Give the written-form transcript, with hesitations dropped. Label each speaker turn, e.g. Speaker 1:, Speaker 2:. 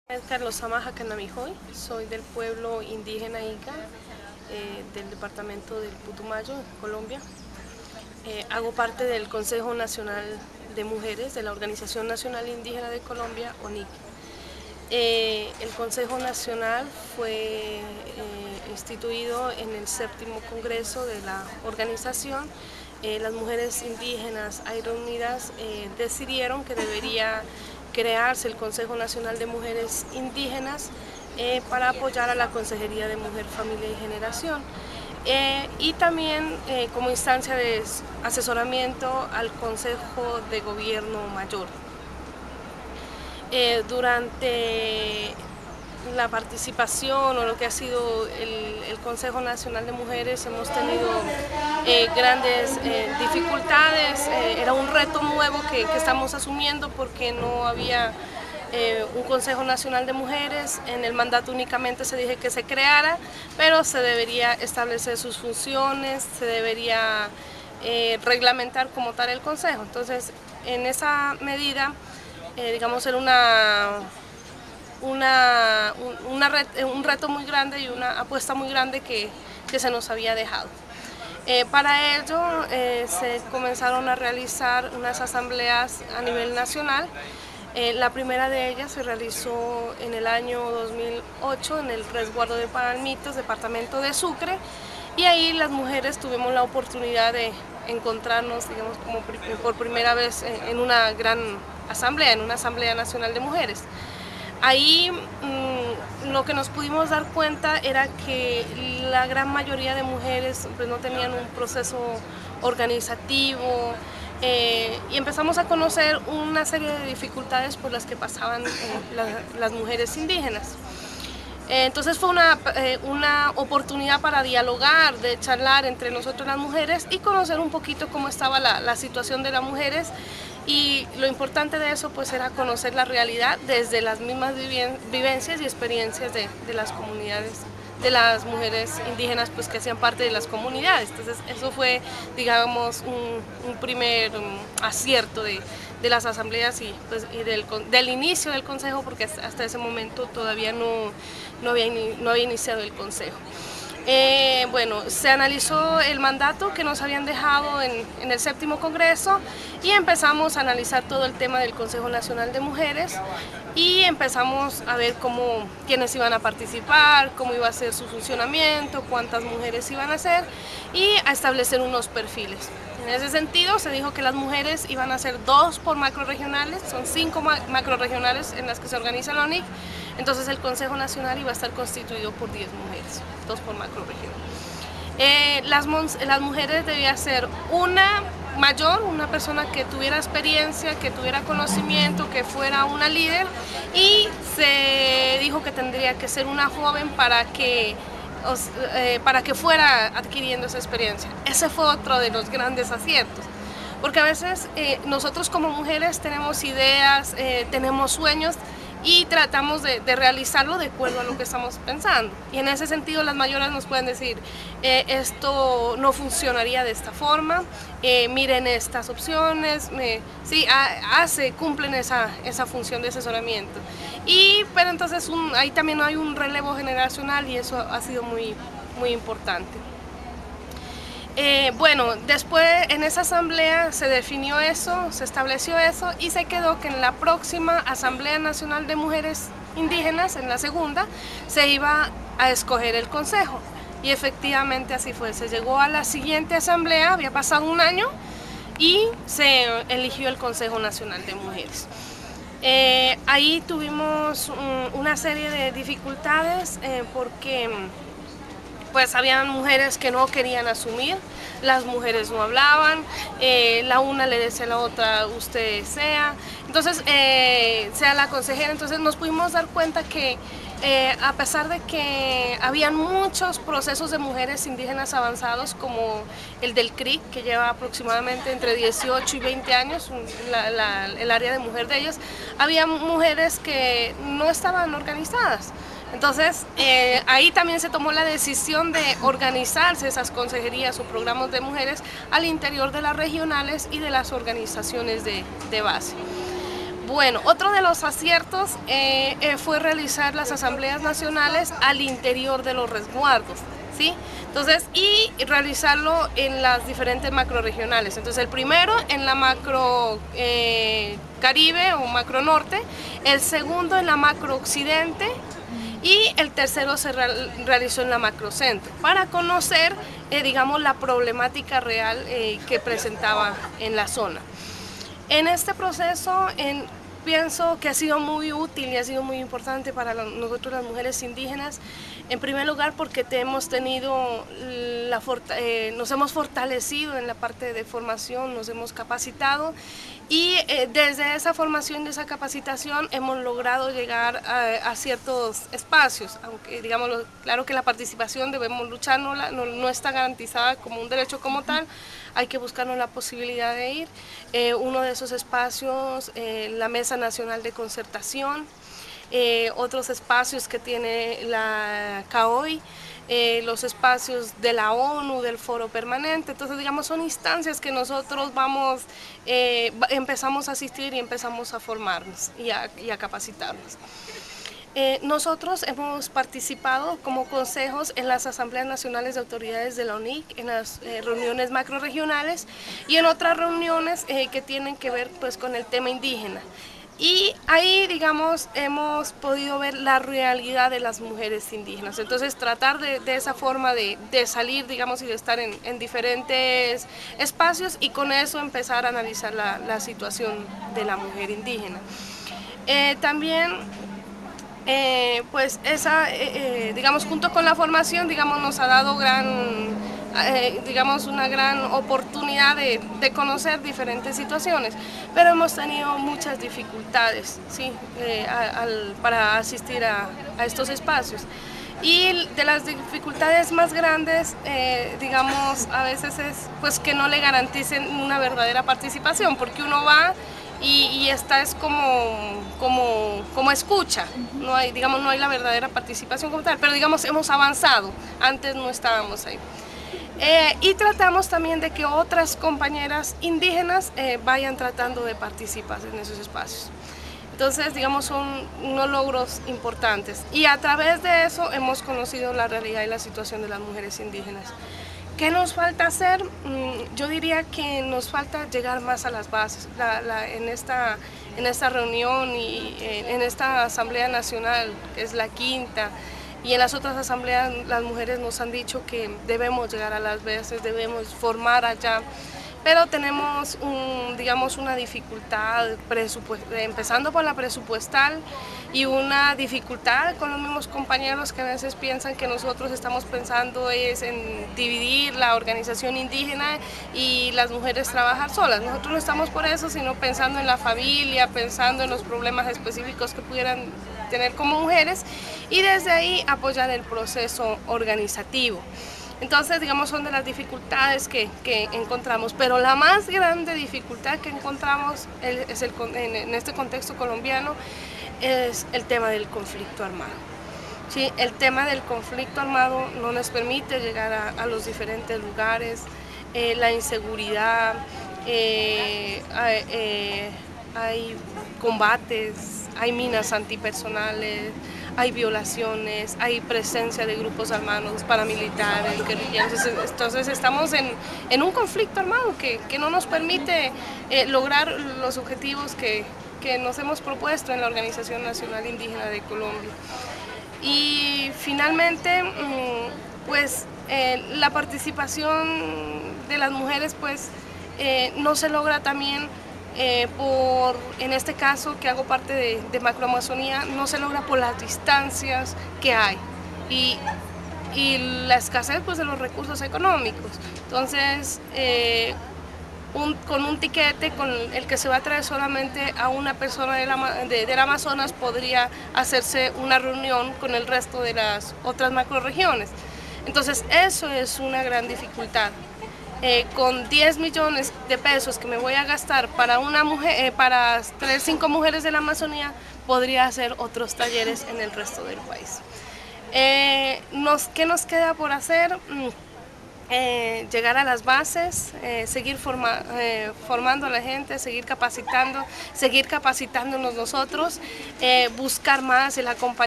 Speaker 1: Carlos Samaja Canamijoy, soy del pueblo indígena Ica, del departamento del Putumayo, Colombia. Hago parte del Consejo Nacional de Mujeres de la Organización Nacional Indígena de Colombia, ONIC. El Consejo Nacional fue instituido en el 7º Congreso de la organización. Las mujeres indígenas ahí reunidas decidieron que debería crearse el Consejo Nacional de Mujeres Indígenas para apoyar a la Consejería de Mujer, Familia y Generación. Y también como instancia de asesoramiento al Consejo de Gobierno Mayor. Durante la participación o lo que ha sido el Consejo Nacional de Mujeres hemos tenido grandes dificultades. Era un reto nuevo que estamos asumiendo porque no había un Consejo Nacional de Mujeres. En el mandato únicamente se dije que se creara, pero se debería establecer sus funciones, se debería reglamentar como tal el Consejo. Entonces, en esa medida, digamos, era un reto muy grande y una apuesta muy grande que se nos había dejado. Para ello se comenzaron a realizar unas asambleas a nivel nacional. La primera de ellas se realizó en el año 2008 en el resguardo de Palmitos, departamento de Sucre, y ahí las mujeres tuvimos la oportunidad de encontrarnos, digamos, como por primera vez en una gran asamblea, en una asamblea nacional de mujeres. Ahí lo que nos pudimos dar cuenta era que la gran mayoría de mujeres pues, no tenían un proceso organizativo, y empezamos a conocer una serie de dificultades por las que pasaban las mujeres indígenas. Entonces fue una oportunidad para dialogar, de charlar entre nosotros las mujeres y conocer un poquito cómo estaba la situación de las mujeres, y lo importante de eso pues era conocer la realidad desde las mismas vivencias y experiencias de las comunidades, de las mujeres indígenas pues que hacían parte de las comunidades. Entonces eso fue, digamos, un primer acierto de las asambleas y del inicio del consejo, porque hasta ese momento todavía no había iniciado el consejo. Bueno, se analizó el mandato que nos habían dejado en el 7º Congreso y empezamos a analizar todo el tema del Consejo Nacional de Mujeres y empezamos a ver quiénes iban a participar, cómo iba a ser su funcionamiento, cuántas mujeres iban a ser y a establecer unos perfiles. En ese sentido se dijo que las mujeres iban a ser 2 por macrorregionales, son 5 macrorregionales en las que se organiza la ONIC, entonces el Consejo Nacional iba a estar constituido por 10 mujeres, 2 por macrorregión. Las mujeres debía ser una mayor, una persona que tuviera experiencia, que tuviera conocimiento, que fuera una líder, y se dijo que tendría que ser una joven para que fuera adquiriendo esa experiencia. Ese fue otro de los grandes aciertos, porque a veces nosotros como mujeres tenemos ideas, tenemos sueños y tratamos de realizarlo de acuerdo a lo que estamos pensando, y en ese sentido las mayoras nos pueden decir esto no funcionaría de esta forma, miren estas opciones, sí, cumplen esa función de asesoramiento, pero entonces ahí también hay un relevo generacional y eso ha sido muy importante. Bueno, después en esa asamblea se definió eso, se estableció eso y se quedó que en la próxima Asamblea Nacional de Mujeres Indígenas, en la segunda, se iba a escoger el consejo. Y efectivamente así fue, se llegó a la siguiente asamblea, había pasado un año y se eligió el Consejo Nacional de Mujeres. Ahí tuvimos una serie de dificultades porque pues habían mujeres que no querían asumir, las mujeres no hablaban, la una le decía a la otra usted sea, entonces sea la consejera. Entonces nos pudimos dar cuenta que a pesar de que habían muchos procesos de mujeres indígenas avanzados, como el del CRIC, que lleva aproximadamente entre 18 y 20 años, el área de mujer de ellas, había mujeres que no estaban organizadas. Entonces, ahí también se tomó la decisión de organizarse esas consejerías o programas de mujeres al interior de las regionales y de las organizaciones de base. Bueno, otro de los aciertos fue realizar las asambleas nacionales al interior de los resguardos, ¿sí? Entonces, y realizarlo en las diferentes macroregionales. Entonces, el primero en la macro Caribe o macro norte, el segundo en la macro occidente y el tercero se realizó en la macrocentro para conocer, digamos, la problemática real que presentaba en la zona. En este proceso pienso que ha sido muy útil y ha sido muy importante para nosotros las mujeres indígenas, en primer lugar porque hemos tenido nos hemos fortalecido en la parte de formación, nos hemos capacitado y desde esa formación y esa capacitación hemos logrado llegar a ciertos espacios, aunque digamos, claro que la participación debemos luchar, no está garantizada como un derecho como tal, hay que buscarnos la posibilidad de ir. Uno de esos espacios, la Mesa Nacional de Concertación, otros espacios que tiene la CAOI, los espacios de la ONU, del Foro Permanente. Entonces, digamos, son instancias que nosotros empezamos a asistir y empezamos a formarnos y a capacitarnos. Nosotros hemos participado como consejos en las Asambleas Nacionales de Autoridades de la ONIC, en las reuniones macrorregionales y en otras reuniones que tienen que ver pues, con el tema indígena. Y ahí, digamos, hemos podido ver la realidad de las mujeres indígenas. Entonces, tratar de esa forma de salir, digamos, y de estar en diferentes espacios y con eso empezar a analizar la situación de la mujer indígena. También, pues, digamos, junto con la formación, digamos, nos ha dado digamos, una gran oportunidad de conocer diferentes situaciones, pero hemos tenido muchas dificultades, ¿sí? Para asistir a estos espacios. Y de las dificultades más grandes, digamos, a veces es pues, que no le garanticen una verdadera participación, porque uno va y esta es como escucha, no hay, digamos, no hay la verdadera participación como tal, pero digamos hemos avanzado, antes no estábamos ahí. Y tratamos también de que otras compañeras indígenas vayan tratando de participar en esos espacios. Entonces, digamos, son unos logros importantes. Y a través de eso hemos conocido la realidad y la situación de las mujeres indígenas. ¿Qué nos falta hacer? Yo diría que nos falta llegar más a las bases. En esta reunión y en esta Asamblea Nacional, que es la quinta, y en las otras asambleas las mujeres nos han dicho que debemos llegar a las bases, debemos formar allá, pero tenemos digamos, una dificultad, empezando por la presupuestal y una dificultad con los mismos compañeros que a veces piensan que nosotros estamos pensando en dividir la organización indígena y las mujeres trabajar solas. Nosotros no estamos por eso, sino pensando en la familia, pensando en los problemas específicos que pudieran tener como mujeres y desde ahí apoyar el proceso organizativo. Entonces, digamos, son de las dificultades que encontramos, pero la más grande dificultad que encontramos en este contexto colombiano es el tema del conflicto armado. ¿Sí? El tema del conflicto armado no nos permite llegar a los diferentes lugares, la inseguridad, hay combates, hay minas antipersonales, hay violaciones, hay presencia de grupos armados, paramilitares, guerrilleros. Entonces estamos en un conflicto armado que no nos permite lograr los objetivos que nos hemos propuesto en la Organización Nacional Indígena de Colombia. Y finalmente, pues la participación de las mujeres pues, no se logra también en este caso que hago parte de Macroamazonía, no se logra por las distancias que hay y la escasez pues, de los recursos económicos. Entonces, con un tiquete con el que se va a traer solamente a una persona del Amazonas podría hacerse una reunión con el resto de las otras macroregiones. Entonces, eso es una gran dificultad. Con 10 millones de pesos que me voy a gastar para una mujer, para tener 5 mujeres de la Amazonía, podría hacer otros talleres en el resto del país. ¿Qué nos queda por hacer? llegar a las bases, seguir formando a la gente, seguir capacitándonos nosotros, buscar más el acompañamiento